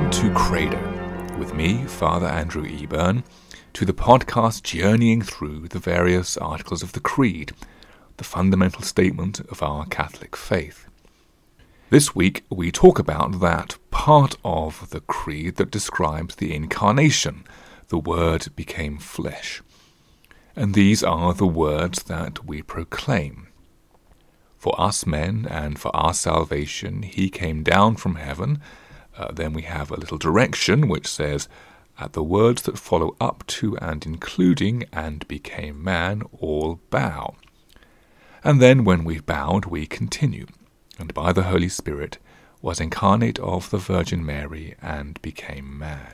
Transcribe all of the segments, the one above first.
Welcome to Credo, with me, Father Andrew Eburn, to the podcast journeying through the various articles of the Creed, the fundamental statement of our Catholic faith. This week we talk about that part of the Creed that describes the Incarnation, the Word became flesh. And these are the words that we proclaim. For us men and for our salvation, he came down from heaven. Then we have a little direction which says, at the words that follow up to and including and became man, all bow. And then when we've bowed, we continue. And by the Holy Spirit was incarnate of the Virgin Mary and became man.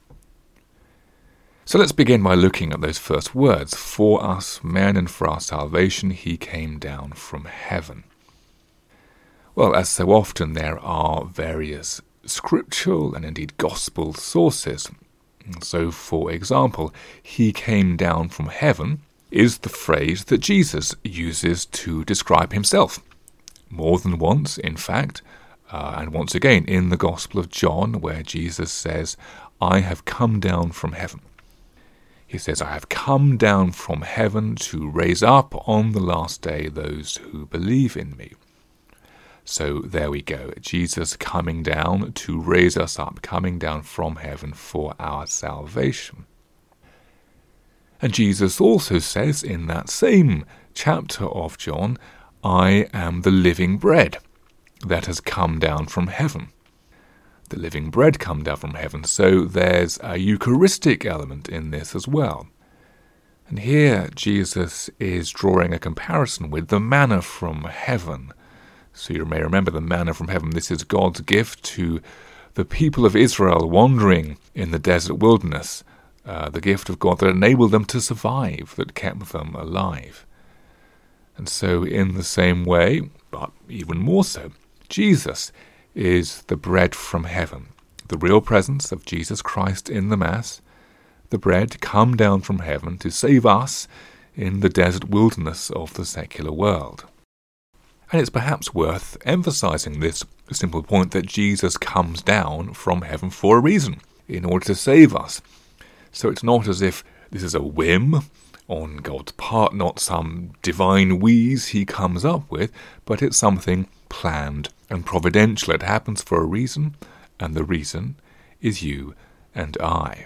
So let's begin by looking at those first words. For us men and for our salvation, he came down from heaven. Well, as so often, there are various scriptural and indeed gospel sources. So, for example, he came down from heaven is the phrase that Jesus uses to describe himself. More than once, in fact, and once again in the Gospel of John, where Jesus says, I have come down from heaven. He says, I have come down from heaven to raise up on the last day those who believe in me. So there we go, Jesus coming down to raise us up, coming down from heaven for our salvation. And Jesus also says in that same chapter of John, I am the living bread that has come down from heaven. The living bread come down from heaven, so there's a Eucharistic element in this as well. And here Jesus is drawing a comparison with the manna from heaven. So you may remember the manna from heaven. This is God's gift to the people of Israel wandering in the desert wilderness, the gift of God that enabled them to survive, that kept them alive. And so in the same way, but even more so, Jesus is the bread from heaven, the real presence of Jesus Christ in the Mass, the bread come down from heaven to save us in the desert wilderness of the secular world. And it's perhaps worth emphasizing this simple point that Jesus comes down from heaven for a reason, in order to save us. So it's not as if this is a whim on God's part, not some divine wheeze he comes up with, but it's something planned and providential. It happens for a reason, and the reason is you and I.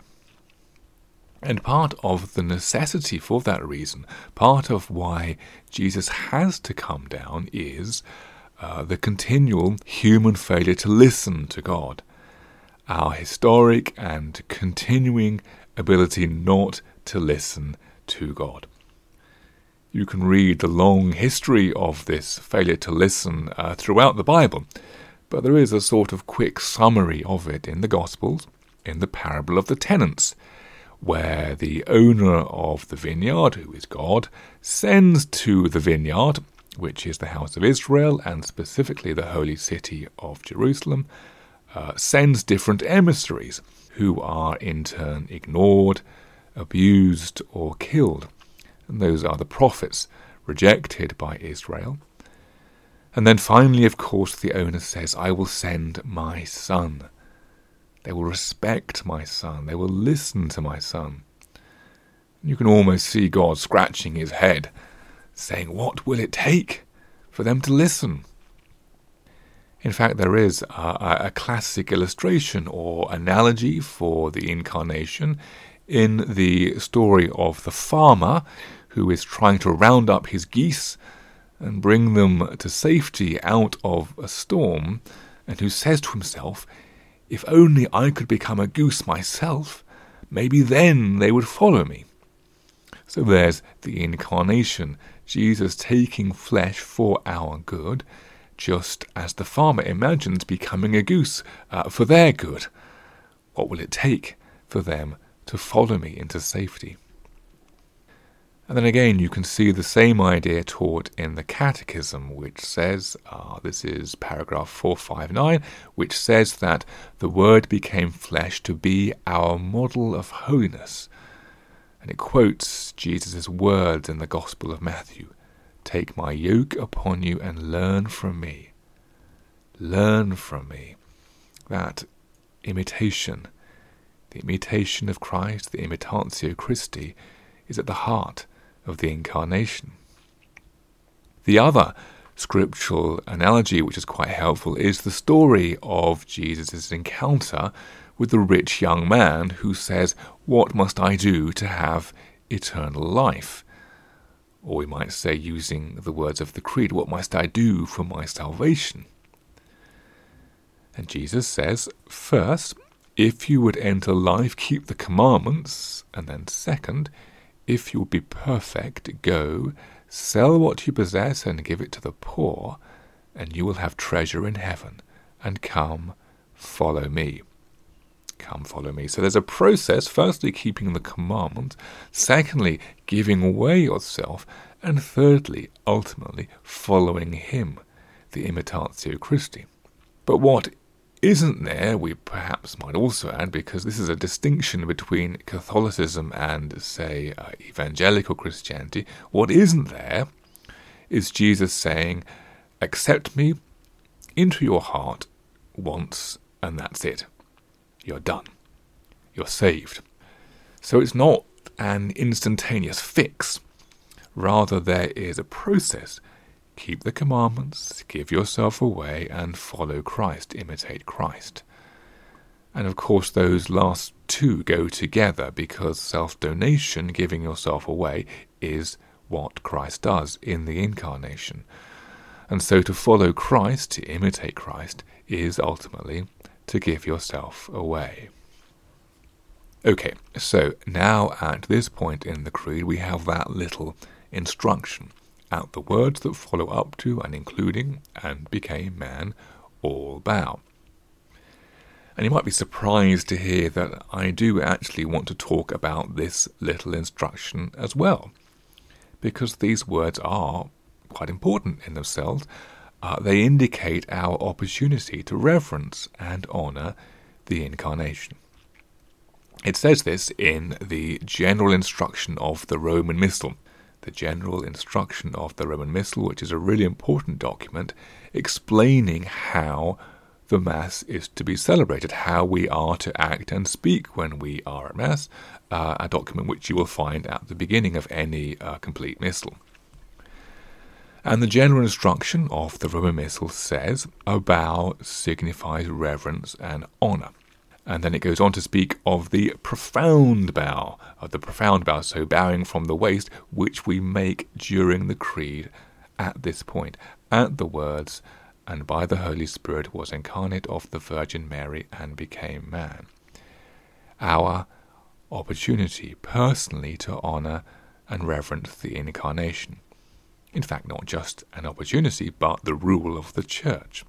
And part of the necessity for that reason, part of why Jesus has to come down is the continual human failure to listen to God. Our historic and continuing ability not to listen to God. You can read the long history of this failure to listen throughout the Bible, but there is a sort of quick summary of it in the Gospels, in the parable of the tenants, where the owner of the vineyard, who is God, sends to the vineyard, which is the house of Israel, and specifically the holy city of Jerusalem, sends different emissaries who are in turn ignored, abused, or killed. And those are the prophets, rejected by Israel. And then finally, of course, the owner says, I will send my son. They will respect my son. They will listen to my son. And you can almost see God scratching his head, saying, what will it take for them to listen? In fact, there is a classic illustration or analogy for the Incarnation in the story of the farmer who is trying to round up his geese and bring them to safety out of a storm, and who says to himself, if only I could become a goose myself, maybe then they would follow me. So there's the Incarnation, Jesus taking flesh for our good, just as the farmer imagines becoming a goose for their good. What will it take for them to follow me into safety? And then again, you can see the same idea taught in the Catechism, which says, this is paragraph 459, which says that the Word became flesh to be our model of holiness. And it quotes Jesus' words in the Gospel of Matthew, take my yoke upon you and learn from me. Learn from me. That imitation. The imitation of Christ, the imitatio Christi, is at the heart of the Incarnation. The other scriptural analogy which is quite helpful is the story of Jesus' encounter with the rich young man who says, "What must I do to have eternal life?" Or we might say, using the words of the Creed, "What must I do for my salvation?" And Jesus says, first, if you would enter life, keep the commandments. And then second, if you would be perfect, go, sell what you possess and give it to the poor, and you will have treasure in heaven. And come, follow me. Come, follow me. So there's a process, firstly, keeping the commandments, secondly, giving away yourself, and thirdly, ultimately, following him, the imitatio Christi. But what isn't there, we perhaps might also add, because this is a distinction between Catholicism and, say, evangelical Christianity, what isn't there is Jesus saying, accept me into your heart once, and that's it. You're done. You're saved. So it's not an instantaneous fix. Rather, there is a process. Keep the commandments, give yourself away, and follow Christ, imitate Christ. And of course those last two go together, because self-donation, giving yourself away, is what Christ does in the Incarnation. And so to follow Christ, to imitate Christ, is ultimately to give yourself away. Okay, so now at this point in the Creed we have that little instruction. At the words that follow up to and including "and became man," all bow. And you might be surprised to hear that I do actually want to talk about this little instruction as well, because these words are quite important in themselves. They indicate our opportunity to reverence and honour the Incarnation. It says this in the general instruction of the Roman Missal. The general instruction of the Roman Missal, which is a really important document explaining how the Mass is to be celebrated, how we are to act and speak when we are at Mass, a document which you will find at the beginning of any complete Missal. And the general instruction of the Roman Missal says, a bow signifies reverence and honour. And then it goes on to speak of the profound bow, so bowing from the waist, which we make during the Creed at this point, at the words, "and by the Holy Spirit was incarnate of the Virgin Mary and became man." Our opportunity personally to honour and reverence the Incarnation. In fact, not just an opportunity, but the rule of the Church.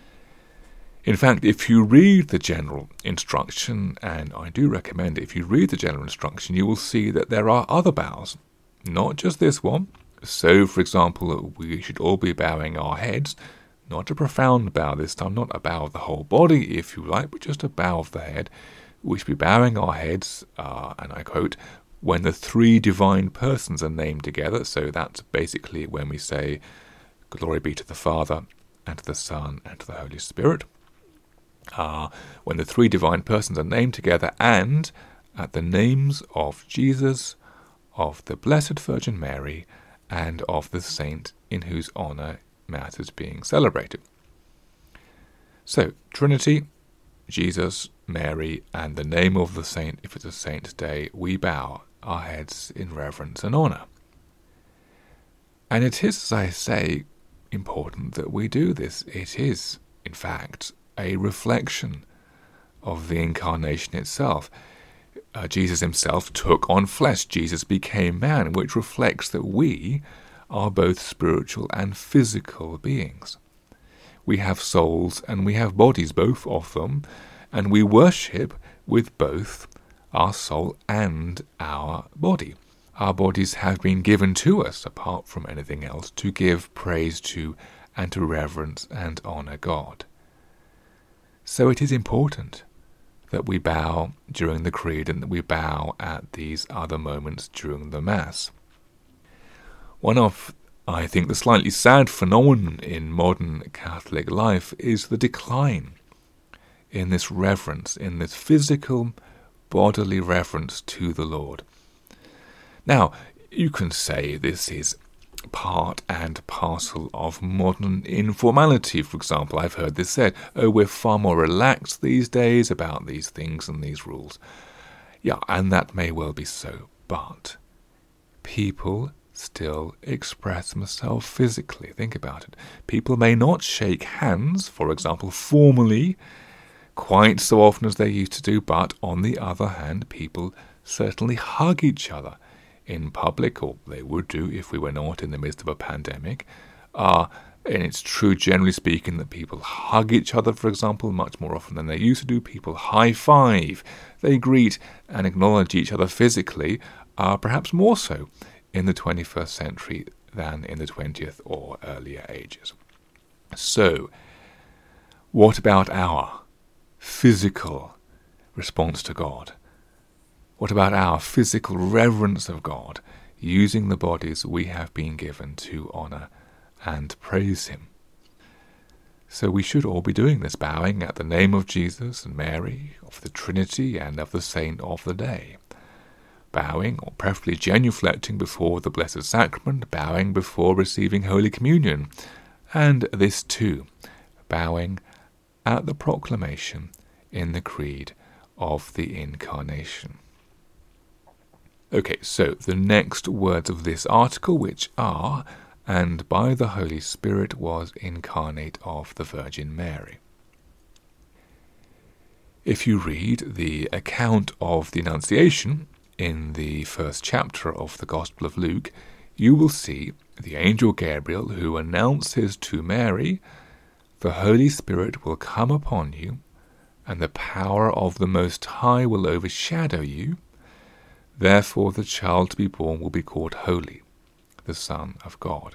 In fact, if you read the general instruction, and I do recommend it, if you read the general instruction, you will see that there are other bows, not just this one. So, for example, we should all be bowing our heads, not a profound bow this time, not a bow of the whole body, if you like, but just a bow of the head. We should be bowing our heads, and I quote, "when the three divine persons are named together." So that's basically when we say, "Glory be to the Father, and to the Son, and to the Holy Spirit." When the three divine persons are named together, and at the names of Jesus, of the Blessed Virgin Mary, and of the saint in whose honour Mass is being celebrated. So, Trinity, Jesus, Mary, and the name of the saint, if it's a saint's day, we bow our heads in reverence and honour. And it is, as I say, important that we do this. It is, in fact, a reflection of the Incarnation itself. Jesus himself took on flesh. Jesus became man, which reflects that we are both spiritual and physical beings. We have souls and we have bodies, both of them, and we worship with both our soul and our body. Our bodies have been given to us, apart from anything else, to give praise to and to reverence and honour God. So it is important that we bow during the Creed and that we bow at these other moments during the Mass. One of, I think, the slightly sad phenomenon in modern Catholic life is the decline in this reverence, in this physical, bodily reverence to the Lord. Now, you can say this is part and parcel of modern informality, for example. I've heard this said, we're far more relaxed these days about these things and these rules. Yeah, and that may well be so, but people still express themselves physically. Think about it. People may not shake hands, for example, formally, quite so often as they used to do, but on the other hand, people certainly hug each other in public, or they would do if we were not in the midst of a pandemic. And it's true, generally speaking, that people hug each other, for example, much more often than they used to do. People high-five. They greet and acknowledge each other physically, perhaps more so in the 21st century than in the 20th or earlier ages. So, what about our physical response to God? What about our physical reverence of God, using the bodies we have been given to honour and praise Him? So we should all be doing this, bowing at the name of Jesus and Mary, of the Trinity and of the saint of the day. Bowing, or preferably genuflecting before the Blessed Sacrament, bowing before receiving Holy Communion, and this too, bowing at the proclamation in the Creed of the Incarnation. Okay, so the next words of this article, which are, and by the Holy Spirit was incarnate of the Virgin Mary. If you read the account of the Annunciation in the first chapter of the Gospel of Luke, you will see the angel Gabriel who announces to Mary, "The Holy Spirit will come upon you, and the power of the Most High will overshadow you. Therefore the child to be born will be called Holy, the Son of God."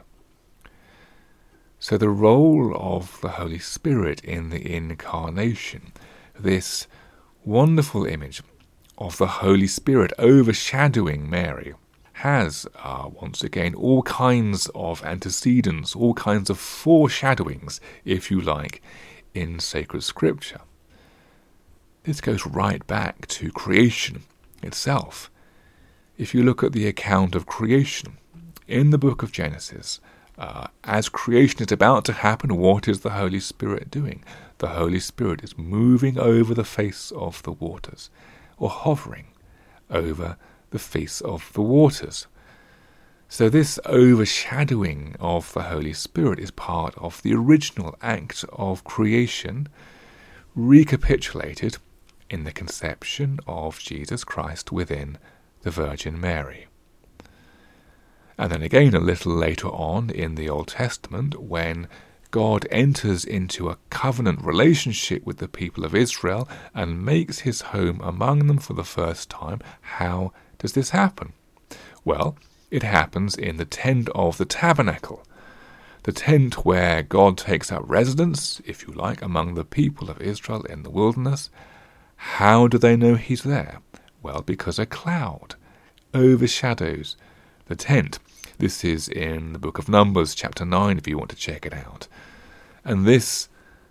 So the role of the Holy Spirit in the Incarnation, this wonderful image of the Holy Spirit overshadowing Mary, has, once again, all kinds of antecedents, all kinds of foreshadowings, if you like, in sacred scripture. This goes right back to creation itself. If you look at the account of creation in the book of Genesis, as creation is about to happen, what is the Holy Spirit doing? The Holy Spirit is moving over the face of the waters, or hovering over the face of the waters. So this overshadowing of the Holy Spirit is part of the original act of creation, recapitulated in the conception of Jesus Christ within the Virgin Mary. And then again a little later on in the Old Testament, when God enters into a covenant relationship with the people of Israel and makes his home among them for the first time, how does this happen? Well, it happens in the tent of the tabernacle, the tent where God takes up residence, if you like, among the people of Israel in the wilderness. How do they know he's there? Well, because a cloud overshadows the tent. This is in the book of Numbers, chapter 9, if you want to check it out. And this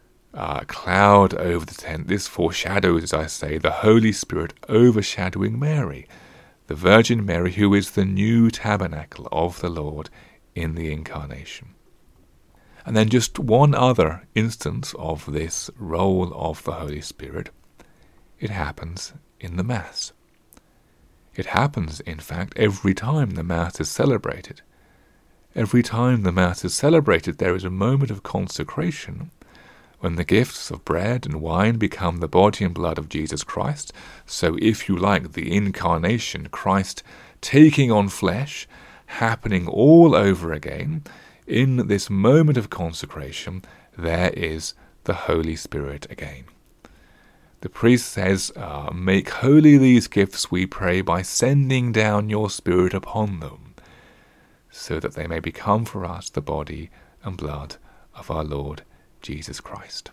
cloud over the tent, this foreshadows, as I say, the Holy Spirit overshadowing Mary, the Virgin Mary, who is the new tabernacle of the Lord in the Incarnation. And then just one other instance of this role of the Holy Spirit. It happens in the Mass. It happens, in fact, every time the Mass is celebrated. Every time the Mass is celebrated, there is a moment of consecration when the gifts of bread and wine become the body and blood of Jesus Christ. So, if you like, the Incarnation, Christ taking on flesh, happening all over again. In this moment of consecration, there is the Holy Spirit again. The priest says, "Make holy these gifts, we pray, by sending down your Spirit upon them, so that they may become for us the body and blood of our Lord Jesus Christ."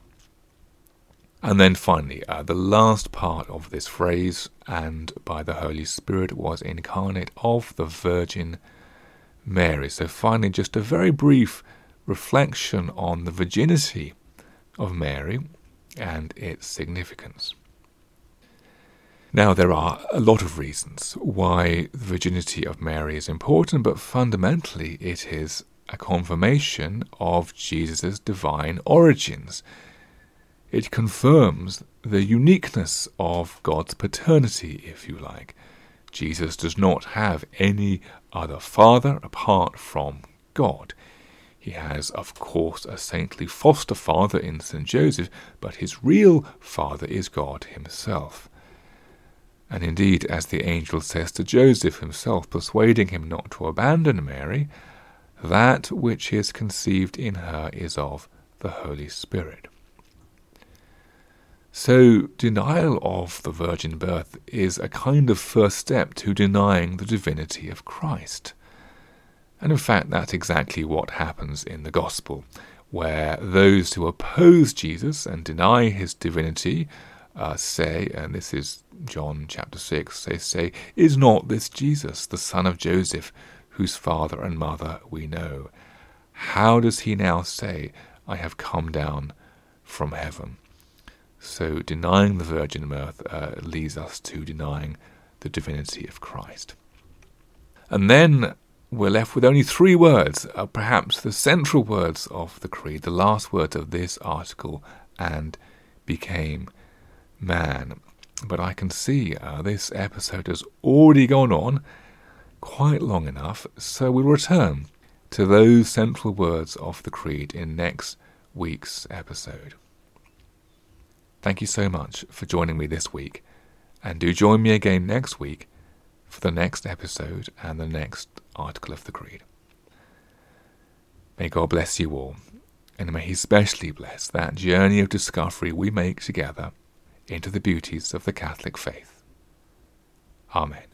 And then finally, the last part of this phrase, "and by the Holy Spirit was incarnate of the Virgin Mary." So finally, just a very brief reflection on the virginity of Mary and its significance. Now, there are a lot of reasons why the virginity of Mary is important, but fundamentally it is a confirmation of Jesus' divine origins. It confirms the uniqueness of God's paternity, if you like. Jesus does not have any other father apart from God. He has, of course, a saintly foster father in St. Joseph, but his real father is God himself. And indeed, as the angel says to Joseph himself, persuading him not to abandon Mary, that which is conceived in her is of the Holy Spirit. So, denial of the virgin birth is a kind of first step to denying the divinity of Christ. And in fact, that's exactly what happens in the Gospel, where those who oppose Jesus and deny his divinity say, and this is John chapter 6, they say, "Is not this Jesus, the son of Joseph, whose father and mother we know? How does he now say, 'I have come down from heaven'?" So denying the virgin birth leads us to denying the divinity of Christ. And then we're left with only 3 words, perhaps the central words of the Creed, the last words of this article, "and became man." But I can see this episode has already gone on quite long enough, so we'll return to those central words of the Creed in next week's episode. Thank you so much for joining me this week, and do join me again next week for the next episode and the next article of the Creed. May God bless you all, and may he specially bless that journey of discovery we make together into the beauties of the Catholic faith. Amen.